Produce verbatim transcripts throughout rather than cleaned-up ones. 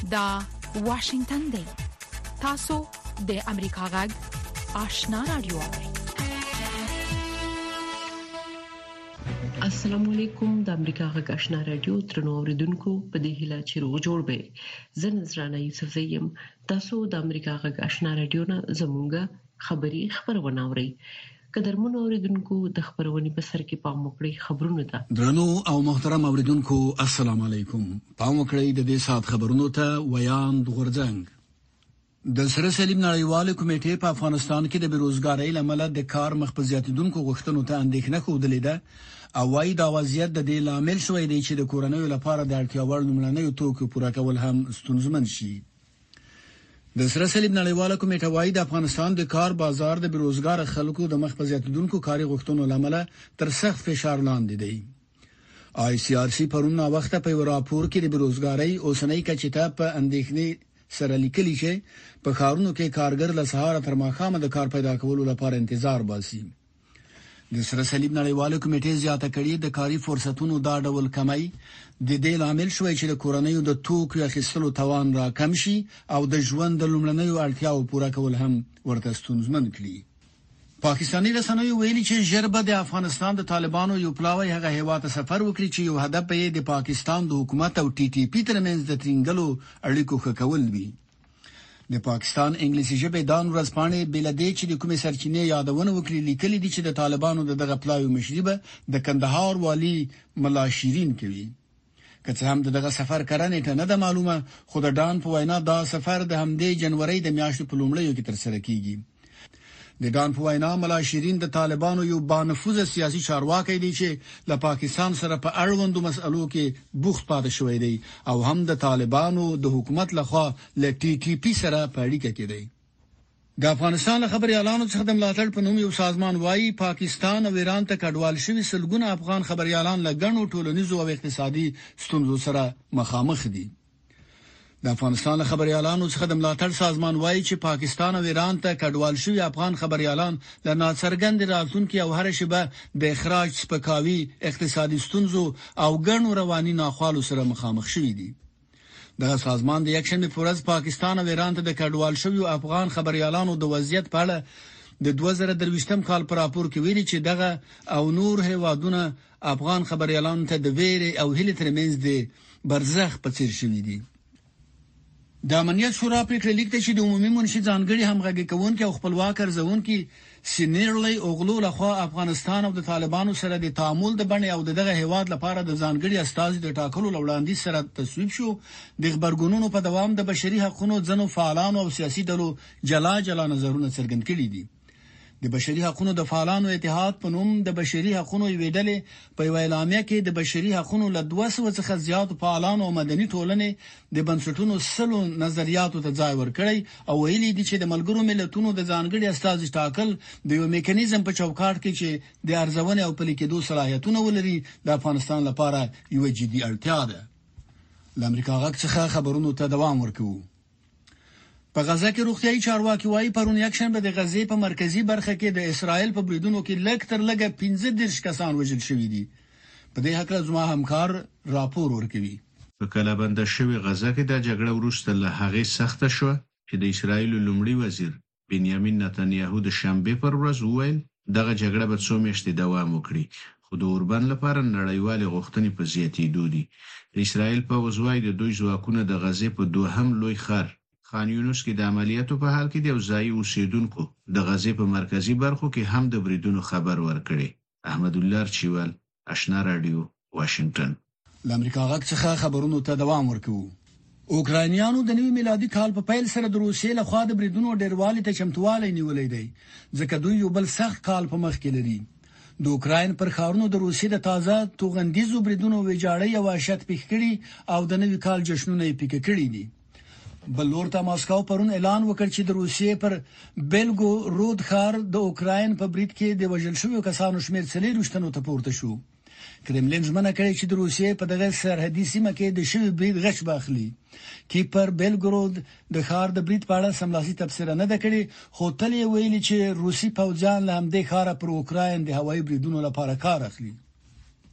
دا واشنگتن دی. تاسو د امریکا غږ آشنا رادیو. السلام علیکم. د امریکا غږ آشنا رادیو ترنو اوریدونکو په دې هیله چې روغ جوړ به. زه نذرانه یوسف زیم. تاسو د امریکا غږ آشنا رادیو نه زموږه خبری خبرونه اورئ. قدرمن اوریدونکو د خبرونې په سر کې پام وکړئ خبرونه ده. درنو او محترم اوریدونکو السلام علیکم. پام وکړئ د دې سات خبرونو ته ویان د غورځنګ. د سره سلیم نړیواله کمیټې په افغانستان کې د بیروزګارۍ لامل د کار مخ په زیاتیدونکو غوښتنو ته اندېښنه خوده ده او وايي دا وضعیت د دې لامل شوی دی چې د کورونو لپاره د اړتیا وړ لومړنیو توکو پوره کول هم ستونزمن شي. د سره سلیم نړیواله کمیټه وايي د افغانستان د کار بازار د بیروزګار خلکو د مخ په زیاتیدونکو کاري غوښتنو لامل تر سخت فشار لاندې دی. آی سی آر سی پرون وخت په راپور کې د بیروزګارۍ اوسنۍ کچته په اندېښنې سره لیکلي چې په کارونو کې کارګر له سهار تر ماښامه د کار پیدا کولو لپاره انتظار باسي. د سره سلیم نړیواله کمیټې زیاته کړې د کاري فرصتونو دا ډول کمی د دې لامل شوی چې د کورنیو د توکو اخیستلو توان را کم شي او د ژوند د لومړنیو اړتیاو پوره کول هم ورته ستونزمن کړي. پاکستاني رسنیو ویلي چې ژربه د افغانستان د طالبانو یو پلاوی هغه هیواد ته سفر وکړي چې یو هدف یې د پاکستان د حکومت او ټي ټي پی ترمنځ د ترنګلو اړیکو ښه کول وي. د پاکستان انګلیسي ژبه دان ورځپاڼې بلدې چې د کومې سرچینې یادونه وکړي لیکلي دي چې د طالبانو د دغه پلاوی مشري به د کندهار والی ملا شیرین کوي. که څه هم دغه سفر کرانه ته نه ده معلومه، خو د دان په وینا دا سفر د همدې جنوري د میاشتې په لومړیو کې تر سره کیږي. د دان په وینا ملا شیرین د طالبانو یو بانفوذ سیاسي چارواکي دی چې له پاکستان سره په اړوندو مسألو کې بوخت پاتې شوی دی او هم د طالبانو د حکومت لخوا له ټي ټي پی سره په اړیکه کې دی. د افغانستان خبري اعلان څخه د ملاتړ په نوم یو سازمان وايي پاکستان او ایران ته کډوال شوی سلګونه افغان خبري اعلان لګنو ټولنیزو او اقتصادي ستونزو سره مخامخ دي. د افغانستان خبري اعلان څخه د ملاتړ سازمان وايي چې پاکستان او ایران ته کډوال شوی افغان خبري اعلان له ناڅرګند راتلونکو او هر شبه د اخراج سپکاوي اقتصادي ستونزو او ګڼو رواني ناخوالو سره مخامخ شوی دي. دغه سازمان د یکشنبه په ورځ پاکستان او ایران ته د کډوال شوی افغان خبري اعلانو د وضعیت په اړه د دوه زره درویشتم کال پر راپور کې ویلي چې دغه او نور هیوادونه افغان خبري اعلان ته د ویرې او هلي ترمنځ د برزخ په څیر شوی دي. د امنیت شورا پریکړه لیکته چې د عمومي منشي ځانګړي همغږي کوونکي او خپلواک ارزونکي سینیرلی اوغلو لخوا افغانستان او د طالبانو سره د تعامل د بڼې او دغه هیواد لپاره د ځانګړي استازي د ټاکلو لوړاندې سره تصویب شو. د خبرګونونو په دوام د بشري حقوقو ځنو فعالانو او سیاسي ډلو جلا جلا نظرونه څرګند کړي دي. د بشري حقوقو د فعالانو اتحاد په نوم د بشري حقوقو ویډلې په اعلامیه کې د بشري حقوقو له دوه سوه څخه زیات فعالانو او مدني ټولنې د بنسټونو سلو نظریاتو ته ځای ورکړی او ویلي دي چې د ملګرو ملتونو د ځانګړي استازي ټاکل د یو میکانیزم په چوکاټ کې چې د ارزونې او پلي کېدو صلاحیتونه ولري د افغانستان لپاره یو جدي اړتیا ده. د امریکا غږ څخه خبرونو ته دوام ورکوي. په غزه کې روغتيایي چارواکي وايي پرون یکشنبه د غزې په مرکزی برخه کې د اسرائیل په بریدونو کې لږ تر لږه پنځه دېرش کسان وژل شوي دي. په دې حق زما همکار راپور ورکوي. په کلابند شوی غزه کې د جګړه وروسته له هغه سخته شو چې د اسرائیل لومړي وزیر بنیامین نتنیاهو د شنبه پر ورځ وویل دغه جګړه به څو میاشتې دوام وکړي، خو د اوربند لپاره نړیوالې غوښتنې په زیاتېدو دي. د اسرائیل په وزوای د دوی ځواکونه د غزې په دوهم لوی خار خان یونس کې د عملیاتو په حال کې د ځای اوسیدونکو د غزې په مرکزی برخو کې هم د بریدونو خبر ورکړي. احمد الله چوال، آشنا رادیو، واشنگټن. د امریکا غږ څخه خبرونو ته دوام ورکوي. اوکراینیانو د نوي میلادي کال په پیل سره د روسیې له خوا د بریدونو ډیروالي ته چمتووالی نیولې دی، ځکه دوی یو بل سخت کال په مخ کې لري. د اوکراین پر خاورونو د روسیې د تازه توغندیزو بریدونو ویجاړي او وحشت پیښ کړي او د نوي کال جشنونه یې پیښ کړي دي. بل ورته ماسکو پرون اعلان وکړ چې د روسیې پر بیلګو رود ښار د اوکراین په برید کې د وژل شویو کسانو شمېر څلور شتنو ته پورته شو. کرملین ژمنه کړې چې د روسیې په دغه سرحدي سیمه کې د شوی برید غچ باخلي. کیپر بیلګرود د ښار د برید په اړه سملاسي تفسیر نه ده کړې، خو تل یې ویلي چې روسي پوځیان له همدې ښاره پر اوکراین د هوایي بریدونو لپاره کار اخلي.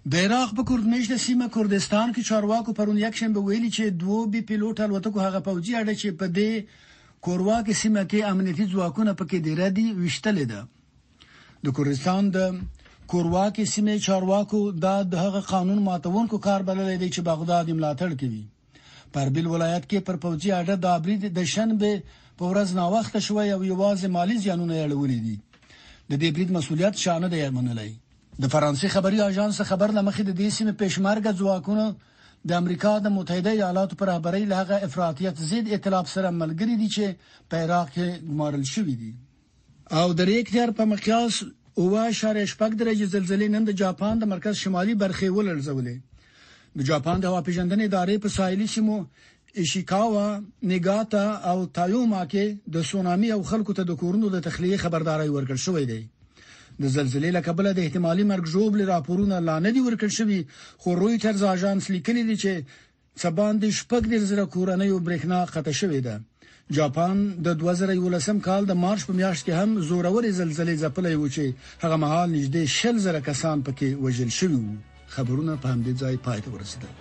د عراق په کردمیشت سیمه کردستان کې چارواکو پرون یک شنبه ویلي چې دوه بي پیلوټ الوتکو هغه پوځي اډه چې په دې کورواکي سیمه کې امنیتي ځواکونه پکې ډیر دي وشتل ده. د کردستان د کورواکي سیمه چارواکو د هغه قانون ماتونکو کار بللی دی چې بغداد ملاتړ کوي. په اربیل ولایت کې پر پوځي اډه د ابرید د شنبه په ورځ نا وخت شوی او یوازې مالی زیانونه اړولې دي. د دې برید مسولیت شانه دی منلای. د فرانسې خبري اژانس خبر لمخې د دې سیمې پېشمرګه ځواکونه د امریکا د متحده ایالاتو پر خبري لغه افراطیت زید ائتلاف سره ملګری دي چې په عراق کې ګمارل شوې دي. او د ریکټر په مقیاس اوه اشاریه شپږ درجه زلزلې نن د جاپان د مرکز شمالي برخې ولړزولې. د جاپان د هوا پیژندنې ادارې په ساحلي سیمو ایشیکاوا، نیګاتا او تایوما کې د سونامي او خلکو ته د کورونو د تخلیه خبرداري ورکړل شوې ده. د زلزلې له کبله د احتمالي مرګ ژوبل راپورونه لا نه دي ورکړل شوي، خو رويټرز اژانس لیکلي دي چې سبان د شپږ د زره کورنۍ برېښنا قطع شوې ده. جاپان د دوه زره یولسم کال د مارچ په میاشت کې هم زوروري زلزلې ځپلې و چې هغه مهال نږدې شل زره کسان پکې وژل شوي وو. خبرونه په همدې ځای پای ته ورسېدل.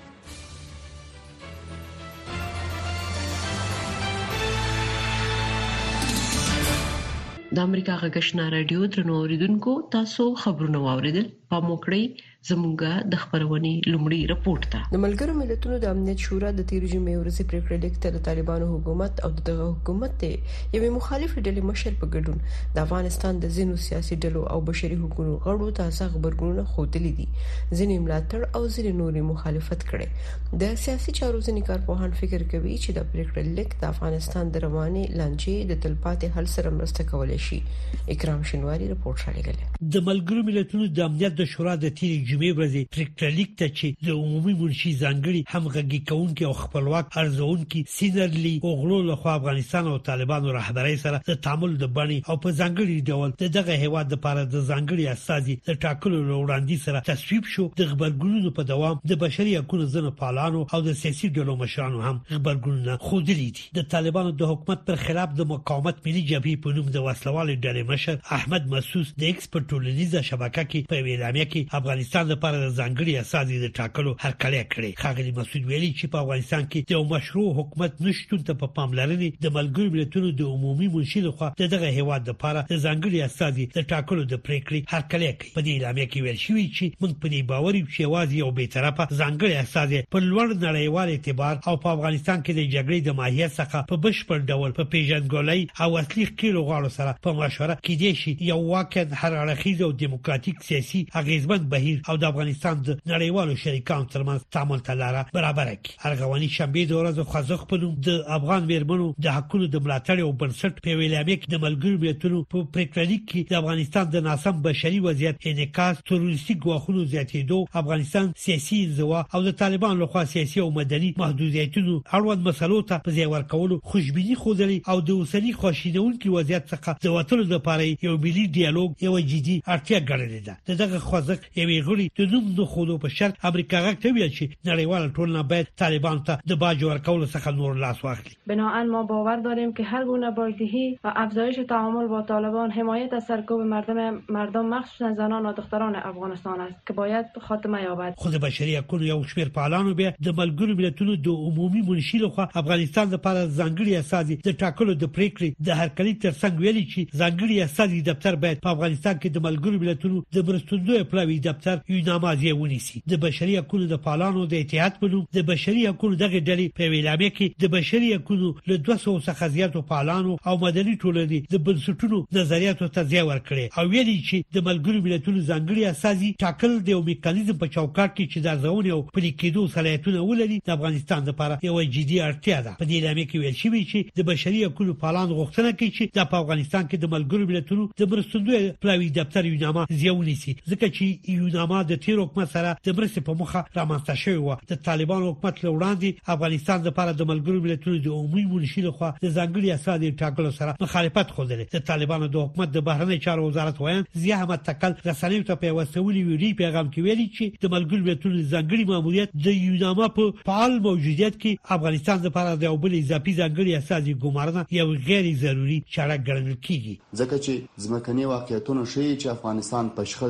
د امریکا غږشنا رادیو درنو اوریدونکو تاسو خبرونه واوریدل. په موکړی زموږه د خبرونې لومړی رپورت ته د ملګرو ملتونو د امنیت شورا د تیر جمعې ورځې پریکړه لیکته د طالبانو حکومت او دغه حکومت ته یوې مخالف ډلې مشر په ګډون د افغانستان د زینو سیاسي ډلو او بشري حقوقو غړو تازه خبرګونونه خوتلې دي. ځینې ملاتړ او ځینې نورې مخالفت کړي. د سیاسي چارو ځینې کارپوهان فکر کوي چې د پریکړه لیک د افغانستان د رواني لانجې د تلپاتې حل سره مرسته کولای شي. اکرام شنواری رپورت شریکله. د ملګرو ملتونو د امنیت د شورا د تیر جمعې ورځې پریکړه لیک ته چې د عمومي منشي ځانګړي همغږي کوونکي او خپلواک ارزونکي سینرلی اوغلو له خوا افغانستان او طالبانو رهبرۍ سره د تعامل د بڼي او په ځانګړي ډول د دغه هیواد لپاره د ځانګړي اساسي د ټاکلو وړاندې سره تصویب شو. د خبرګونونو په دوام د بشري حقوقو ځنه پالانو او د سیاسي ډلو مشرانو هم خبرګونونه خوندلي دي. د طالبانو د حکومت پر خلاف د مقاومت ملي جبهې په نوم د وسلوال ډلې مشر احمد مسعود د ایکسپرت ټولنیزه شبکه کې په ویلامه کې افغانستان لپاره د ځانګړي اساسي د ټاکلو هرکلی کړی. خاغلی مسعود ویلي چې په افغانستان کې د مشروع حکومت نشټون ته په پاملرنې د ملګرو ملتونو د عمومي منشي لخوا دغه هیواد لپاره د ځانګړي اساسي د ټاکلو د پریکړې هرکلی کوي. په دې اعلامیه کې ویل شوی چې موږ په دې باور یو چې واځي او به طرفه ځانګړي اساسي په لوړ نړیوال اعتبار او په افغانستان کې د جګړې د ماهیت څخه په بشپړ ډول په پیژندګلوي او اصلي کېلو غاړو سره په مشوره کې دي چې یو واقع هر اړخیز او دیموکراتیک سیاسي اغیزمن بهیر او د افغانستان د نړیوالو شریکانو ترمنځ تعامل ته لار برابر کړي. ارغواني شنبه د ورځې خوځښت په نوم د افغان میرمنو د حقوقو د ملاتړ او بنسټ په ویلامه کې د ملګرو ملتونو په پریکړه لیک کې د افغانستان د ناسم بشري وضعیت انعکاس، تروریستي ګواښونو زیاتېدو، افغانستان سیاسي انزوا او د طالبان لخوا سیاسي او مدني محدودیتونو اړوند مسلو ته په ځای ورکولو خوشبینی خوځلي او د اوسنی خوشینونکي وضعیت څخه د وټلو لپاره یو ملي ډیالوګ یو جدي اړتیا ګڼل ده. دغه خوځښت یوې غړي د نوم د خودو په شرط امریکا غږ ته ویل چې نړیوال ټولنه باید طالبان ته د باج ورکولو څخه نور لاس واخلي. بنابراین ما باور داریم که هر گونه بازدهی و افزایش تعامل با طالبان حمایت از سرکوب مردم مردم مخصوصا زنان و دختران افغانستان است که باید خاتمه یابد. خود بشري حقوقو یو شمېر پالانو بیا د ملګرو ملتونو د عمومي منشي لخوا افغانستان لپاره ځانګړي اساسي د ټاکلو د پریکړې د هرکلي ترڅنګ ویلي چې ځانګړي اساسي دفتر باید په افغانستان کې د ملګرو ملتونو د مرستندوی پلاوی دفتر یو نامازی ونیسي. د بشري حقوقو د پالانو د اتحاد په نوم د بشري حقوقو دغه ډلې په ویلامه کې د بشري حقوقو له دوه سوه څخه زیاتو پالانو او مدني ټولنې د بنسټونو نظریاتو ته ځای ورکړي او ویلي چې د ملګرو ملتونو ځانګړي اساسي ټاکل د یو میکانیزم په چوکاټ کې چې د ارزونې او پلي کېدو صلاحیتونه ولري د افغانستان لپاره یو جدي اړتیا ده. په دې اعلامیه کې ویل شوی چې د بشري حقوقو پالانو غوښتنه کوي چې د افغانستان کې د ملګرو ملتونو د مرستندوی پلاوی دفتر یو نامه ونیسي ځکه چې یو نامه د تیر حکومت سره د مرستې په مخه رامنځته شوی و. د طالبان حکومت له وړاندې افغانستان لپاره د ملګرو ملتونو د عمومي منشي لخوا د ځانګړي اساسي ټاکلو سره مخالفت خوځلې. د طالبانو د حکومت د بهرنی چارو وزارت وایي ضیاء احمد تکل رسنیو ته په وسولي ویډیو پیغام کې ویلي چې د ملګرو ملتونو ځانګړي ماموریت د یو نامه په فعال موجودیت کې افغانستان لپاره د یو بل اضافي ځانګړي اساسي ګمارنه یو غیر ضروري چاره ګڼل کیږي ځکه چې ځمکني واقعیتونه شي چې افغانستان په شخړه کې شکی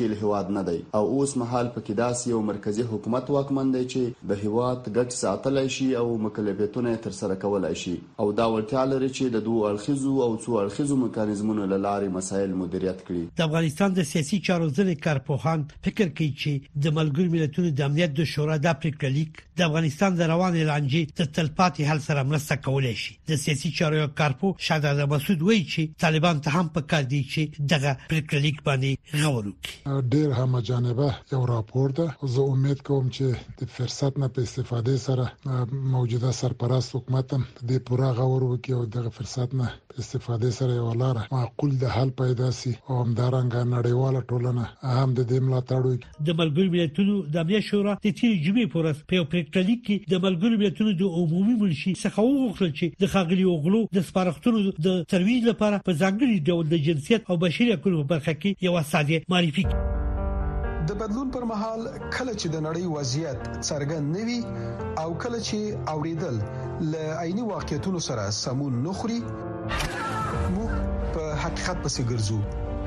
مستقل هیواد نه دی او اوس مهال پکې داسې یو مرکزی حکومت واکمن دی چې د هیواد ګټ ساتلای شي او مکلفیتونه تر سره کولای شي او دا ورته لري چې د دوه اړخیزو او څو اړخیزو میکانیزمونو له لارې مسایل مدیریت کړي. د افغانستان د سیاسي چارو ځینې کارپوهان فکر کوي چې د ملګرو ملتونو د امنیت د شورا د پریکړه لیک د افغانستان د روان لانجې د تلپاتې حل سره مرسته کولای شي. د سیاسي چارو کارپو شاهزاده مسعود وایي چې طالبان ته هم پکار دي چې دغه پریکړه لیک باندې غور وکړي. ډېر هم جانبه یو راپور ده. زه امید کوم چې د فرصت نه په استفاده سره موجوده سرپرست حکومت هم د پوره غور وکړي او دغه فرصت نه په استفاده سره یو لار معقول د حل پیدا سي او همدارنګه نړیواله ټولنه هم د دې ملاتړ وکړي. د ملګرو ملتونو د امنیت شورا د تیر جمعې پورس په پریکړه لیک کې د ملګرو ملتونو د عمومي منشي څخه وغوښتل چې د خاغلی اوغلو د سپارښتنو د ترویج لپاره په ځانګړي ډول د جنسیت او بشري حقوقو په برخه کې یو اساسي معرفي کړي. د بدلون پر مهال کله چې د نړۍ وضعیت څرګند نوي او کله چې اوریدل ل عیني واقعیتونو سره سمون نخري موږ په حقیقت پسې ګرځو.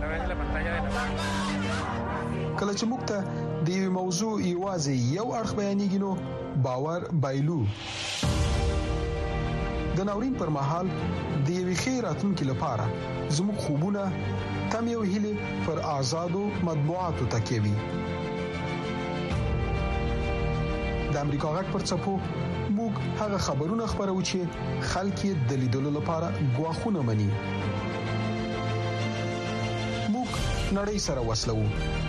کله چې موږ ته د یو موضوع یوازې یو اړخ بیانېږي نو باور بایلو. د ناورین پر مهال د یوې خیراتونکو لپاره زموږ خوبونه تم یو هیله پر آزادو مطبوعاتو تکیوي. د امریکا غږ پر څپو موږ هغه خبرونه خبرو چې خلک یې د لیدلو لپاره غواخونه مني. موږ نړۍ سره وسلو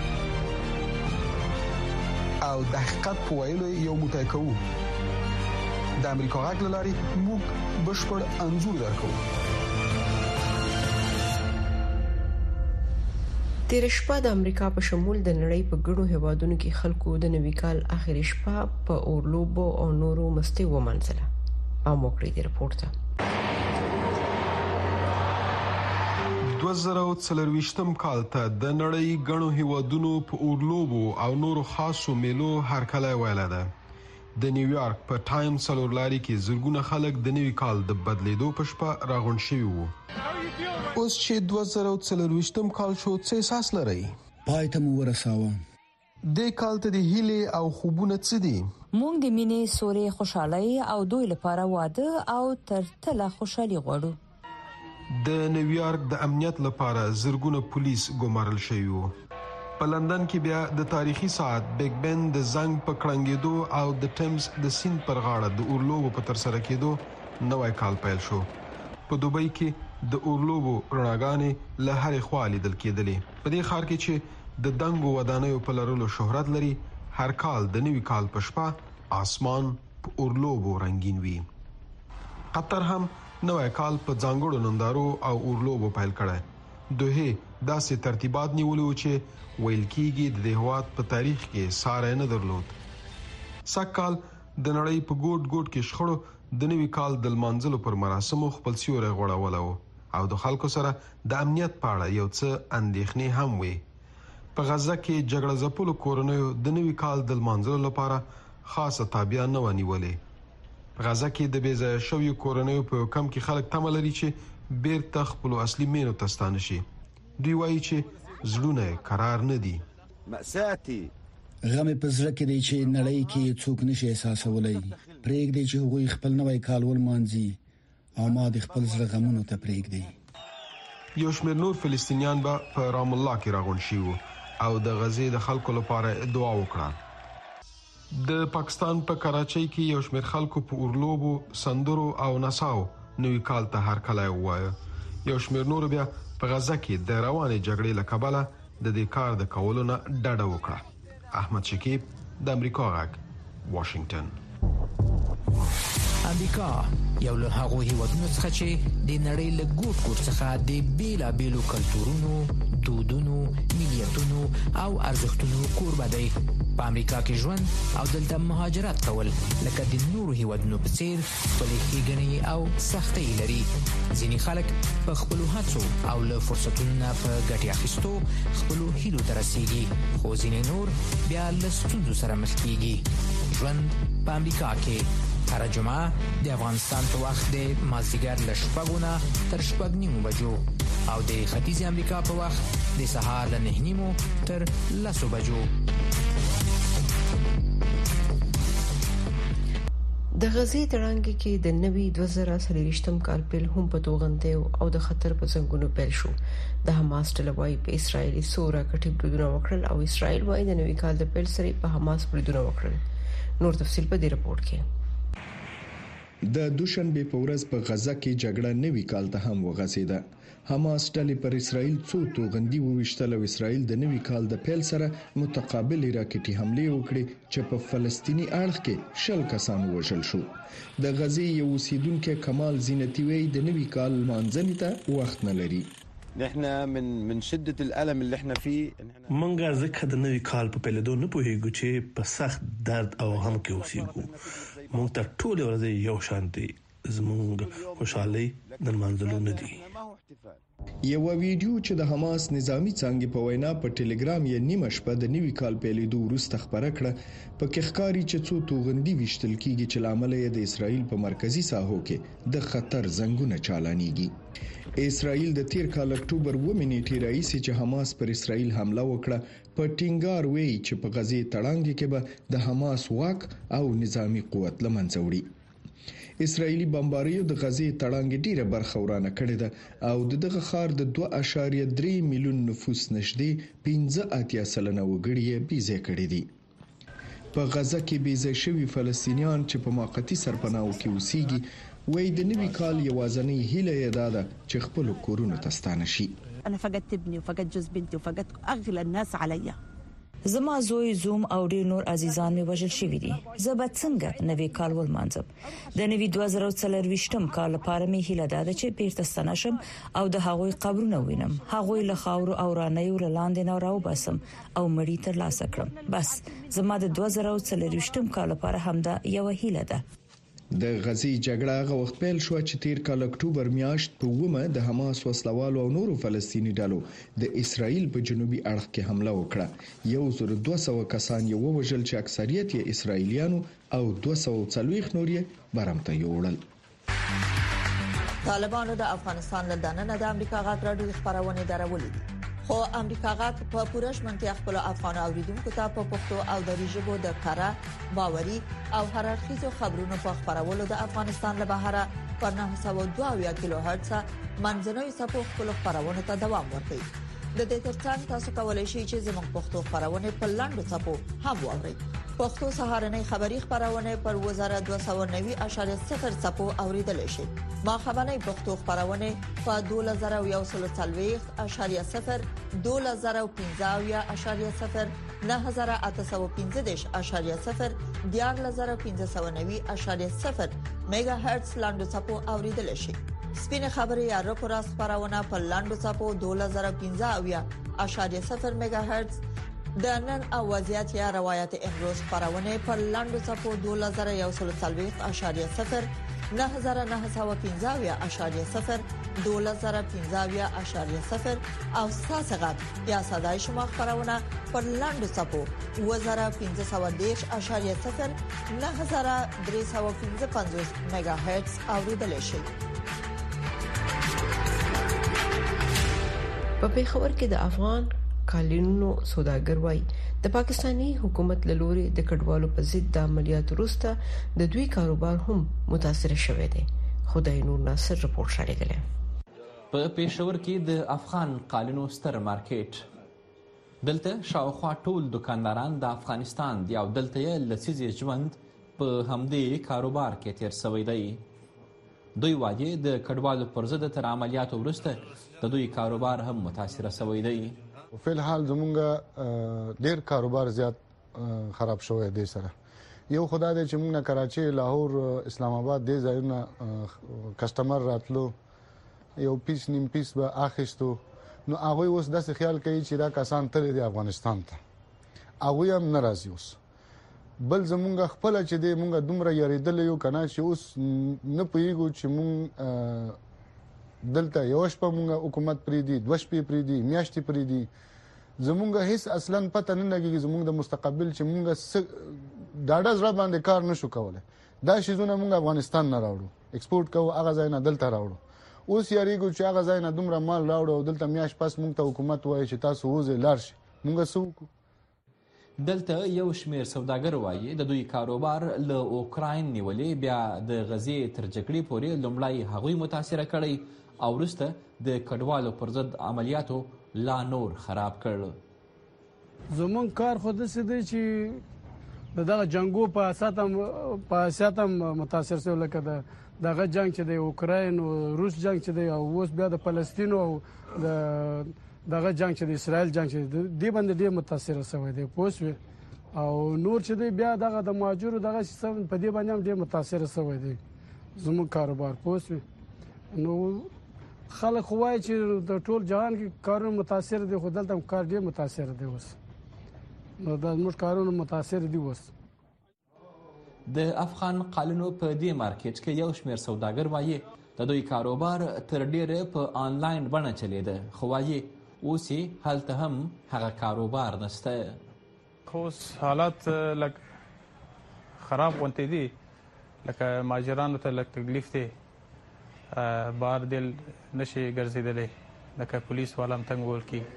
او د حقیقت په ویلو یو موټی کوو. د امریکا غږ لاري موږ بشپړ انزور درکو. تیر شپه د امریکا په شمول د نړۍ په ګڼو هیوادونو کې خلکو د نوي کال اخر شپه په اورلوبو او نورو مستي ومنځله. او موکړی دی رپورټ ته. دوه زره څلرويشتم کال ته د نړۍ ګڼو هیوادونو په اورلوبو او نورو خاصو میلو هرکله ویل ده. د نیویارک په ټایم څلور لاري کې زرګونه خلک د نوي کال د بدلیدو په شپه راغونډ شوي وو. اوس چې دوه زره څلرويشتم کال شو څه احساس لرئ؟ پای ته مو ورساوه. د کال ته د هیلې او خوبونه څه دي؟ مونږ د مینې سورې خوشحالي او دوی لپاره واده او تر تله خوشحالي غواړو. د نیویارک د امنیت لپاره زرګونه پولیس ګمارل شوي وو. په لندن کې بیا د تاریخي ساعت بیگ بن د زنګ په کړنګېدو او د ټیمز د سیند پر غاړه د اورلوبو په تر سره کېدو نوی کال پیل شو. په دوبۍ کې د اورلوبو رڼاګانې له هرې خوا لیدل کېدلې. په دې ښار کې چې د دنګو ودانیو په لرلو شهرت لري، هر کال د نوي کال په شپه اسمان په اورلوبو رنگین وي. قطر هم نوی کال په ځانګړو نندارو او اورلوبو پیل کړی. دوه داسې ترتیبات نیولو چې ویل کېږي د هیواد په تاریخ کې ساره نه درلود. سکهال د نړۍ په ګوټ ګوټ کې شخړو د نوي کال د لمانځلو پر مراسمو خپل سیوری غوړولو او د خلکو سره د امنیت په اړه یو څه اندېښنې هم وي. په غزه کې جګړه ځپلو کورنیو د نوي کال د لمانځلو لپاره خاصه تابع نه ونیولې. په غزه کې د بې ځایه شویو کورنیو په کم کې خلک تمه لري چې بیرته خپل اصلي مینو ته ستانه شي. دوی وایي چې زړونه قرار نه دي. مأساتي غم په زړه کې دی چې نړۍ کې څوک نشي احساسولای. پرېږدي چې هغوی خپل نوی کال ولمانځي او ما د خپل زړه غمونو ته پرېږدي. یو شمېر نور فلسطینیان به په رام الله کې راغونډ شي او د غزې د خلکو لپاره دعا وکړه. د پاکستان په کراچۍ کې یو شمېر خلکو په اورلوبو، سندرو او نڅاو نوي کال ته هر کله وایي. یو شمېر نور بیا په غزه کې د روانې جګړې له کبله د دې کار د کولو نه ډډه وکړه. احمد شکیب، د امریکا غږ، واشنگټن. امریکا یو له هغو هیوادونو څخه چې د نړۍ له ګوټ ګوټ څخه د بیلابیلو کلتورونو، دودونو، ملیتونو او ارزښتونو کوربه دی. په امریکا کې ژوند او دلته مهاجرت کول لکه د نورو هیوادونو په څیر خپلې ښېګڼې او سختۍ لري. ځینې خلک په خپلو هڅو او له فرصتونو نه په ګټې اخیستو خپلو هیلو ته رسیږي، خو ځینې نور بیا له ستونزو سره مخ کیږي. ژوند په امریکا کې هر جمعه د افغانستان په وخت د مازدیګر له شپږو نه تر شپږ نیمو بجو او د ختیځ امریکا په وخت د سهار له نه نیمو تر لسو بجو. د غزې تړانګې کې د نوي دوه زره څلرویشتم کال پیل هم په توغندې او د خطر په څنګهونو پیل شو. د حماس ټلوي په اسرایلی سوره کټي بریدونه وکړل او اسرایل وايي د نوي کال د پیل سره په حماس بریدونه وکړل. نور تفصيل په دې رپورت کې. د دوشنبه په ورځ په غزه کې جګړه نوي کال ته هم وغځیده. حماس ډلې پر اسرائیل څو توغندي وویشتل او اسرائیل د نوي کال د پیل سره متقابل راکټي حمله وکړي چې په فلسطینی اړخ کې شل کسان وژل شو. د غزې یو اوسیدونکو کمال زینتی وی د نوي کال مانځنې ته وخت نه لري. نحن من من شده الالم اللي احنا فيه منګه ځکه د نوي کال په پیلېدو نه پوهیږو چې په سخت درد او غم کې اوسېږو. موږ ته ټول ورځې یو شان دي، زموږ خوشحالي د منځلو نه دي. یو ویډیو چې د حماس نظامی څنګه په وینا په ټلګرام یې نیمه شپه د نوي کال پیلېدو وروسته خبره کړه په کې ښکاری چې څو توغندي وشتل کیږي چې لامل یې د اسرائیل په مرکزی ساحو کې د خطر زنګونه چالانېږي. اسرائیل د تیر کال اکتوبر اووه نیټې راهیسې چې حماس پر اسرائیل حمله وکړه په ټینګار وی چې په غزې تړانګې کې به د حماس واک او نظامی قوت لمنځه وړي. اسرائیلی بمباریو د غزې تړانګې ډیره برخه ورانه کړې ده او دغه ښار د دوه اعشاریه درې میلیون نفوس نشدي پنځه اتیا سلنه وګړي بيځه کړې دي. په غزه کې بيځه شوی فلسطینیان چې په موقتی سرپناهو کې اوسېږي وای د نوي کال یوازنۍ هیله یې ده چې خپل کورونه ته ستانه شي. انا فقدت ابني وفقدت جوز بنتي وفقدت اغلى الناس عليا. زما زوی زوم او ډیر نور عزیزان می وژل شوی دي. زه به څنګه نوي کال ولمانځم؟ د نوي دوه زره څلرویشتم کال لپاره می هیله ده چې بیرته ستنه شم او د هغوی قبرونه وینم، هغوی له خاور او رانیو لاندې نه راوباسم او مړی تر لاسه کړم. بس زما د دوه زره څلرویشتم کال لپاره همدا یو هیله ده. د غزې جګړه هغه وخت پیل شو چې تیر کال اکتوبر میاشت په ومه د حماس وسلوالو او نورو فلسطینی ډلو د اسرائیل په جنوبي اړخ کې حمله وکړه. یو زر دوه سوه کسان یې ووژل چې اکثریت یې اسرائیلیانو او دوه سوه څلوېښت نور یې برمته یوړل. طالبانو د افغانستان له دننه د امریکا غاټ راډیو خبرونه درولې دي. خو امریکا غاټ په پوره شمنتیا خپل افغان اوریدونکو ته په پښتو او دری ژبه د کارا باوري او هررخیزو خبرونو په خبرولو د افغانستان له بهره په نه سوه دوه کیلو هرتز منځنوي سپو خپل خبرونه ته دوام ورکوي. د دې ترڅنګ تاسو کولی شئ چې زموږ پښتو خبرونه په لاندو سپو هم واورئ. پښتو سهارنۍ خبری خبرونه پر وزاره دوه سوه نوي اعشاریه صفر سپو اوریدل شي. ما خبرنۍ پښتو خبرونه په دوه زره یو سل څلوېښت اعشاریه صفر دوه زره پنځه اعشاریه صفر نه زره اته سوه پنځه دېرش اعشاریه صفر دیارلس زره پنځه سوه نوي اعشاریه صفر میگا هرتز لاندو سپو اوریدل شي. سپینه خبري یا راپور خبرونه په لاندو سپو دوه زره پنځه اعشاریه صفر میگا هرتز د نن او وضعیت یا روایت امروز خبرونه په لاندو سپو دوه زره یو سل څلوېښت اعشاریه صفر نه زره نه سوه پنځه اعشاریه صفر دوه زره پنځه اعشاریه صفر او ساسغت یا صدای شما خبرونه په لاندو سپو دوه زره پنځه سوه دېرش اعشاریه صفر نه زره درې سوه پنځه پنځوس میگا هرتز اوریدل شي. په پیښور کې د افغان کالینونو سوداګر وای د پاکستانی حکومت له لوري د کډوالو په ضد د عملیات وروسته د دوی کاروبار هم متاثر شوی دی. خدای نور ناصر رپورټ شریکړي. په پیښور کې د افغان قالینو ستر مارکیټ دلته شاوخوا ټول دکانداران د افغانستان دی او دلته یې لسیزې ژوند په همدې کاروبار کې تیر شوی دی. دوی وایي د کډوالو پر ضد تر عملیات وروسته د دوی کاروبار هم متاثر شوی دی. په الحال زمونږ ډیر کاروبار زیات خراب شوی دی. سره یو خدای دې چې موږ نه کراچي لاهور اسلام آباد دې ځایونه کسٹمر راتلو یو پیس نیم پیس به اخیستو نو هغه اوس داسې خیال کوي چې دا کسان تل دی افغانستان ته هغه هم ناراضي اوس. بل زمونږ خپل چې دې مونږ دومره یریدل یو کنه چې اوس نه پوهیږو چې مونږ دلته یو شپه مونږ حکومت پری دی دوه شپې پری دی میاشتې پری دی زمونږ هیڅ اصلا پته نه لګي زمونږ د مستقبل چې مونږ ډاډه زړه باندې کار نشو کولای. دا شیزونه مونږ افغانستان نه راوړو ایکسپورت کوو هغه ځای نه دلته راوړو اوس یریږو چې هغه ځای نه دومره مال راوړو او دلته میاش پس مونږ ته حکومت وایي چې تاسو وځئ لاړ شئ مونږ څه وکړو. دلته یو شمیر سوداګر وایي د دوی کاروبار له اوکراین نیولې بیا د غزې تر جګړې پورې لومړی هغوی متاثره کړی او وروسته د کډوالو پر ضد عملیاتو لا نور خراب کړ. زمون کار خو داسې دی چې دغه جنګو په اساس هم په اساس هم متاثر شو لکه د دغه جنگ چې د اوکراین او روس جنگ چې دی او اوس بیا د فلسطین او د دغه جنگ چې د اسرائیل جنگ چې دی باندې ډیر متاثر شوی دی پوسوي او نور چې دی بیا دغه د مهاجرو دغه سیستم په دې باندې هم ډیر متاثر شوی دی زموږ کاروبار پوسوي. نو خلک خو وایي چې د ټول جهان کې کارونه متاثر دي خو دلته کار ډیر متاثر دی اوس نو د زموږ کارونه متاثر دي اوس. د افغان قالینو په دې مارکیټ کې یو شمیر سوداګر وایي د دوی کاروبار تر ډیره په آنلاین بڼه چلیده خو وایي اوس یې هلته هم هغه کاروبار نشته. خو حالات لږ خراب غونډې دي لکه مهاجرانو ته لږ تکلیف دی بهر دل نشي ګرځېدلی لکه پولیس والا هم تنګ ول کی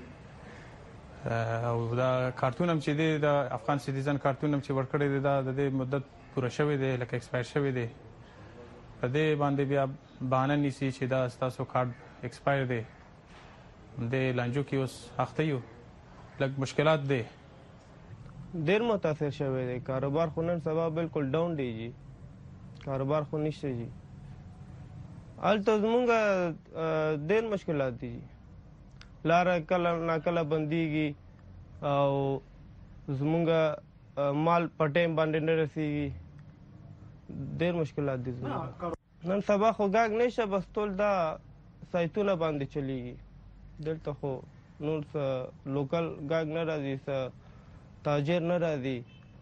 او دا کارتون هم چې دی د افغان سټیزن کارتون هم چې ورکړی دی دا د دې مدت پوره شوی دی لکه ایکسپایر شوی دی په دې باندې بیا بهانه نیسي چې دا ستاسو کارت ایکسپایر دی د لانجو کې اوس اخته یو لږ مشکلات دی ډیر متاثر شوی دی کاروبار خو نن سبا بالکل ډاون دی جی کاروبار خو نشته جی الته زمونږ ډیر مشکلات دي لاره کله نا کله بنديږي او زمونږ مال په ټیم باندې نه رسیږي ډیر مشکلات دي زمونږ نن سبا خو ګاګ نشه بس ټول دا سایتونه باندې چلیږي دلته خو نور څه لوکل ګاګ نه راځي څه تاجر نه راځي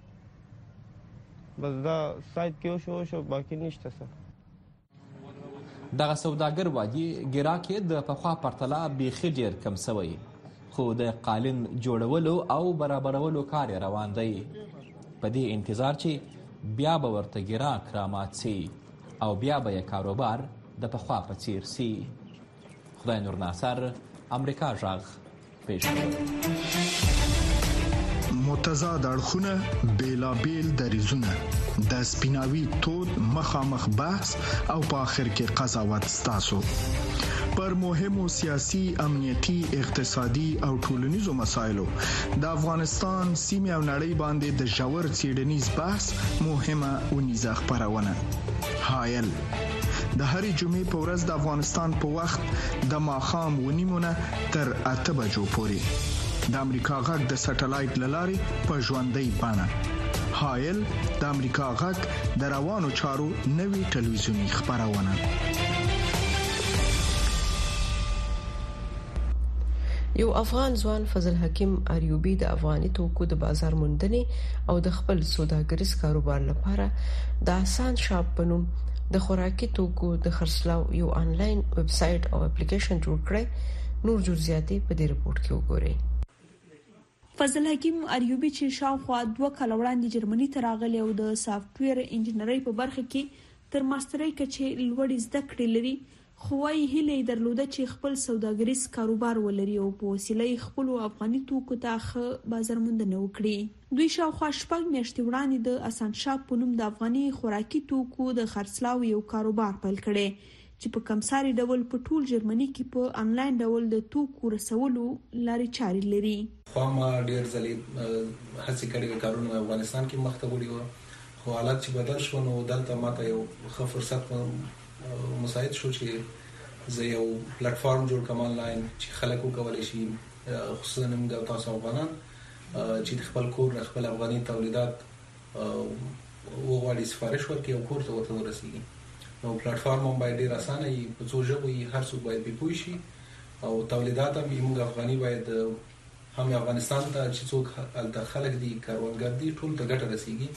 بس دا سایت کې شو شو باقي نشته څه. دغه سوداګر وایي ګراکې د پخوا پرتله بیخي ډیر کم شوی خو د قالین جوړولو او برابرولو کار روان دی په دې انتظار چې بیا به ورته ګراک رامات سي او بیا به یې کاروبار د پخوا په څیر سي. خدای نور ناصر امریکا ژغ پېښور. متضاد اړخونه بیلابیل دریزونه د سپیناوي تود مخامخ بحث او په اخر کې قضاوت ستاسو پر مهمو سیاسي امنیتي اقتصادي او ټولنیزو مسایلو د افغانستان سیمه او نړۍ باندې د ژور څېړنیز بحث مهمه ونیزه خبرونه حایل د هرې جمعې په ورځ د افغانستان په وخت د ماښام ونیمونه تر اته بجو پورې د امریکا غږ د سټلایټ لارې په ژوندۍ بڼه حایل د امریکا غږ د روانو چارو نوي ټلویزیونی خبرونه. یو افغان ځوان فضل حکیم اریوبی د افغاني توکو د بازار موندنې او د خپل سوداګریز کاروبار لپاره د آسان شاپ په نوم د خوراکي توکو د خرڅلاو یو آنلاین ویب سټ او اپلیکیشن جوړ کړی. نور جزئیات په دې رپورت کې وګورئ. فضل حکیم اریوبی چې شاوخوا دوه کال وړاندې جرمني ته راغلی او د سافټویر انجنیری په برخه کې تر ماسترۍ کچې لوړې زده کړې لري خو وايي هیله درلوده چې خپل سوداګریز کاروبار ولري او په وسیله خپل افغاني توکو ته ښه بازار موندنه وکړي. دوی شاوخوا شپږ میاشتې وړاندې د اسان شاپ په نوم د افغاني خوراکي توکو د خرڅلاو یو کاروبار پیل کړي چې په کمساري ډول په ټول جرمني کې په انلاین ډول د توکو رسولو لارې چارې لري. خو ما ډیر ځلې هڅې کړې کارونه افغانستان کې مخته وړي وو خو حالات چې بدل شو نو دلته ماته یو ښه فرصت مساعد شو چې زه یو پلیټ فارم جوړ کوم آنلاین چې خلک وکولای شي خصوصا موږ تاسو افغانان چې خپل کور خپل افغاني تولیدات وغواړي سفارش ورکړي او کور ته ورته ورسیږي. نو پلیټ فارم هم باید ډیر اسانه وي په څو ژبو یې هر څوک باید پوه شي او تولیدات هم موږ افغاني باید هم افغانستان ته چې څوک الته خلک دي کاروانګر دي ټول ته ګټه رسیږي.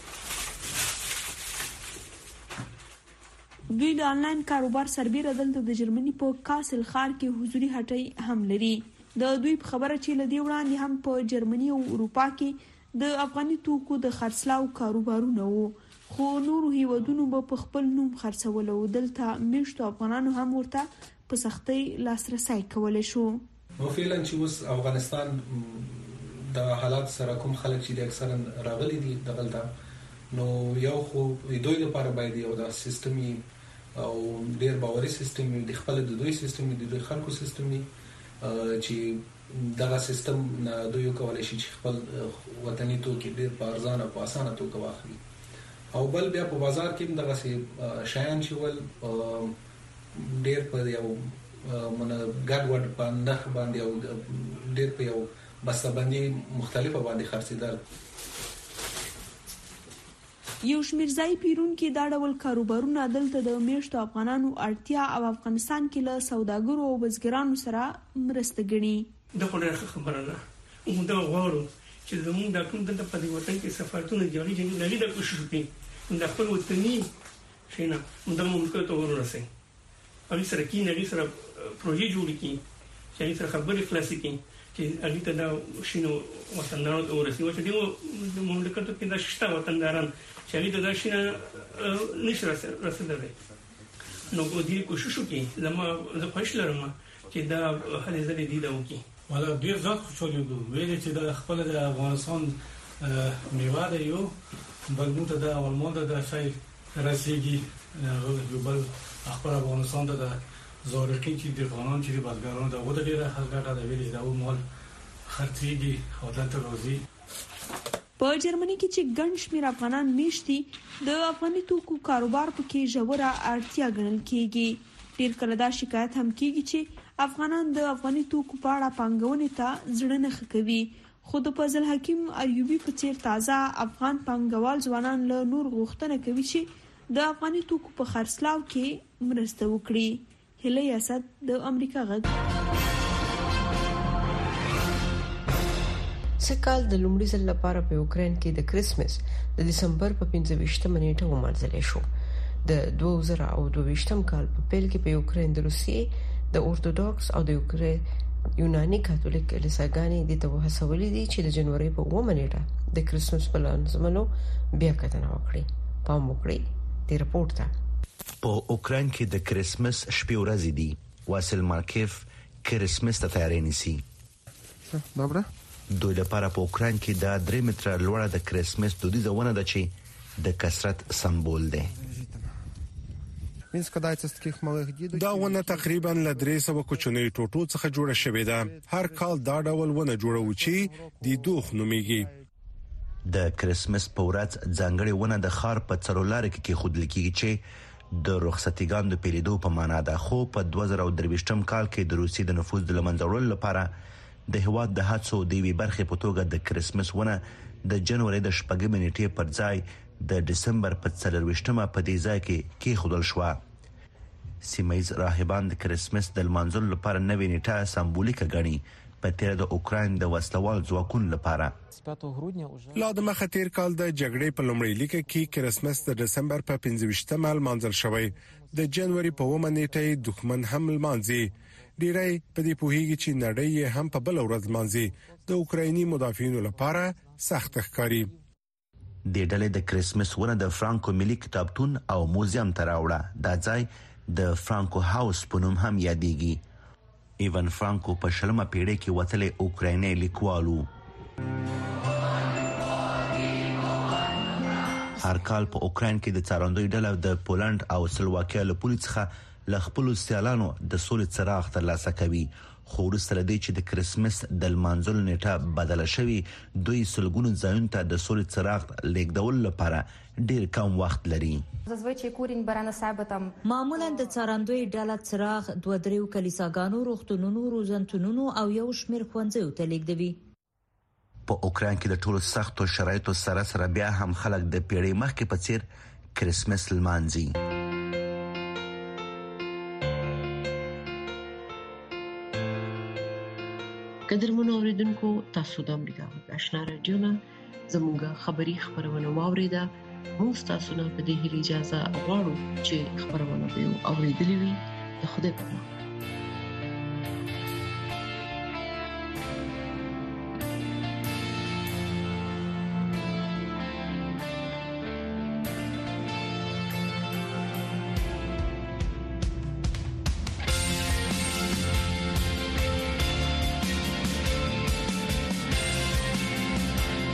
دوی د آنلاین کاروبار سربېره دلته د جرمني په کاسل ښار کې حضوري هټۍ هم لري. د دوی په خبره چې لدی وړاندې هم په جرمني او اروپا کې د افغاني توکو د خرڅلاو کاروبارونه وو خو نورو هیوادونو به په خپل نوم خرڅول او دلته میشتو افغانانو هم ورته په سختۍ لاسرسي کولای شو. نو فعلا چې اوس افغانستان د حالات سره کوم خلک چې د اکثرا راغلي دي دغلته نو یو خو دوی لپاره باید یو د سیستمي او ډیر باوري سیستم د خپل د دوی سیستم د خلکو سیستم چې دغه سیستم دوی کولای شي چې خپل وطني توکي ډیر په ارزانه او اسانه توګه واخلي او بل بیا په بازار کې دغه سي شایان چې ول ډیر په یو من ګډ وډ باندې باندې او ډیر په یو بسته‌بندي مختلفه باندې خرڅیدل. یو شمېر ځای پیرونکي دا ډول کاروبارونه دلته د میشتو افغانانو اړتیا او افغانستان کې له سوداګرو او بزګرانو سره مرسته ګڼي. د خبره خبره ده موږ دا غواړو چې زموږ د ټول دلته په دې وطن کې سفارتونه جوړي چې نړۍ د کوشش وکړي د خپل وطني شینه موږ د ممکن ته ورسې اړي سره کې نړۍ سره پروژې جوړ کړي چې سره خبرې خلاصې کړي چې اړي ته دا شینو وطنانو ته ورسې و چې د مملکت کې د شته وطنداران چې اړي ته دا شینه نشي رسېدلی نو دې کوشش وکړي زما زه خوښ لرم چې دا هلې ځلې دي دا وکړي. ولا ډیر زیات خوشاله یم ویل چې د خپل د افغانستان میوه ده یو بل موږ ته د اولمون د شای رسیدي یو بل خپل افغانستان د زورقي چې د قانون چې بازګارانو د وده ډیره حلقه د ویلې دا مال خرڅيږي او دلته روزي. په جرمني کې چې ګڼ شمېر افغانان میشتي د افغاني توکو کاروبار پکې ژوره اړتیا ګڼل کېږي. ډیر کله دا شکایت هم کېږي چې افغانان د افغاني توکو په اړه پانګونې ته زړه نه ښه کوي خو د فضل حکیم ایوبي په څیر تازه افغان پانګوال ځوانان له نور غوښتنه کوي چې د افغاني توکو په خرڅلاو کې مرسته وکړي. هله اسد د امریکا غږ. سکهال د لومړي ځل لپاره په یوکرين کې د کریسمس د دسمبر په پنځه ویشتمه نیټه ومانځل شو. د دوه زره او دوه ویشتم کال په پیل کې په یوکرين د روسیې د اورتودوکس او د یوکرين یوناني کاتولیک کلیساګانې د توهسولې دي چې د جنوري په اوومه نیټه د کریسمس په لمانځلو بیا کتنه وکړي. پام وکړئ د رپورت ته. په اوکرين کې د کریسمس شپې ورځې دي. واسل مارکیف کریسمس ته تیاری نیسي. добре. دوی لپاره په اوکرين کې د درې متره لوړه د کریسمس دودیزه ونه ده چې د کثرت سمبول ده. دا ونه تقریبا ل درې سوه کوچنۍ ټوټو څخه جوړه شوې ده. هر کال دا ډول ونه جوړو چې د دوخ نوميږي. د کریسمس په ورځ ځانګړي ونه د خار په څلورلارې کې خودل کېږي چې د رخصتیګانو د پیریدو په معنا ده. خو په دوه زره درویشتم کال کې د روسي د نفوذ د لمنځولو لپاره د هواد د هڅو د وی برخې په توګه د کریسمس ونه د جنوري د شپږمې نیټې پر ځای د دسمبر په څلرويشتمه په دې ځای کې کې خودل شو. سیمایز راهبان د کریسمس د لمانځلو لپاره نوې نیټه سمبولیکه غني په تیر د اوکرين د وسلوال ځواکونو لپاره. لا د مخه تیر کال د جګړې په لومړۍ لیکه کې کریسمس د دسمبر په پنځه ویشتمه لمانځل شوی. د جنوري په اوومه نیټه دښمن هم لمانځي. ډیری په دې پوهیږي چې نړۍ هم په بل ورځ لمانځي. د اوکرایني مدافعینو لپاره سخت ښکاری. د ډلې د کریسمس ونه د فرانکو ملي کتابتون او موزیم ته راوړه. دا ځای د فرانکو هاوس په نوم هم یادېږي. ایوان فرانکو په شلمه پیړۍ کې وتلی اوکرایني لیکوالو. هر کال په اوکراین کې د څارندوی ډله د پولند او سلواکیا له پولیس څخه ل خپل سیالانو د سولې څراغ ترلاسه کوي. خو وروسته لدې چې د کریسمس د لمانځلو نیټه بدله شوې دوی سلګونو ځایونو ته د سولې څراغ لیږدول لپاره ډیر کم وخت لري. معمولا د څارندوی ډله څراغ دوه دریو کلیساګانو روغتونونو روزنتونونو او یو شمېر ښوونځیو ته لیږدوي. په اوکراین کې د ټولو سختو شرایطو سره سره بیا هم خلک د پیړۍ مخکې په څیر کریسمس لمانځي. قدرمنو اوریدونکو تاسو د امریکا غږ آشنا رادیو نه زموږه خبری خبرونه واوریده. موږ تاسو نه په دې اجازه غواړو چې خبرونه به اوریدلې وي. د خدای په امان.